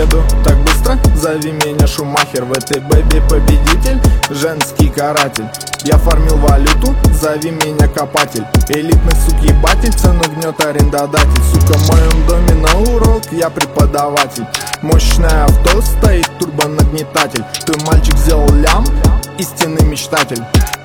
Еду так быстро, зови меня Шумахер. В этой бэби победитель, женский каратель. Я фармил валюту, зови меня копатель. Элитный сук ебатель, цену гнет арендодатель. Сука, в моем доме на урок, я преподаватель. Мощное авто, стоит турбонагнетатель. Твой мальчик сделал лям, истинный мечтатель.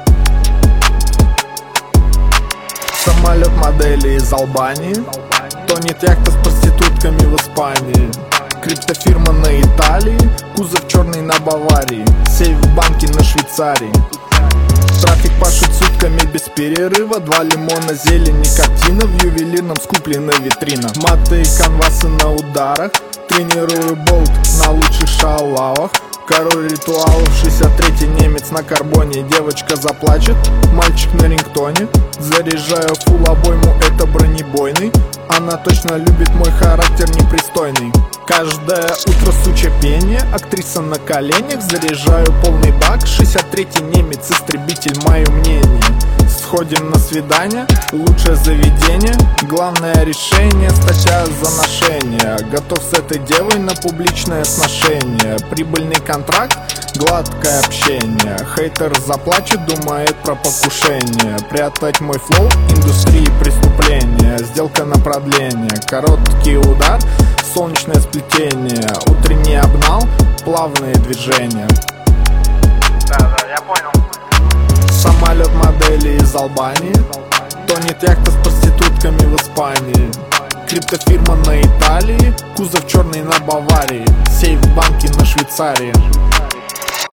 Самолет модели из Албании, тонет яхта с проститутками в Испании. Криптофирма на Италии, кузов черный на Баварии, сейф в банке на Швейцарии. Трафик пашет сутками без перерыва, 2 лимона, зелень и картина. В ювелирном скуплена витрина. Маты и канвасы на ударах, тренирую болт на лучших шалавах. Король ритуалов, 63-й немец на карбоне. Девочка заплачет, мальчик на рингтоне. Заряжаю фул обойму, это бронебойный. Она точно любит мой характер непристойный. Каждое утро суча пение, актриса на коленях. Заряжаю полный бак, 63-й немец, истребитель, мое мнение. Сходим на свидание, лучшее заведение. Главное решение, статья за ношение. Готов с этой девой на публичное сношение. Прибыльный контракт, гладкое общение. Хейтер заплачет, думает про покушение. Прятать мой флоу, индустрии преступления. Сделка на продление, короткий удар, солнечное сплетение. Утренний обнал, плавные движения. Да, я понял. Самолет модели из Албании, тонет яхта с проститутками в Испании. Криптофирма на Италии, кузов черный на Баварии, сейф в банке на Швейцарии.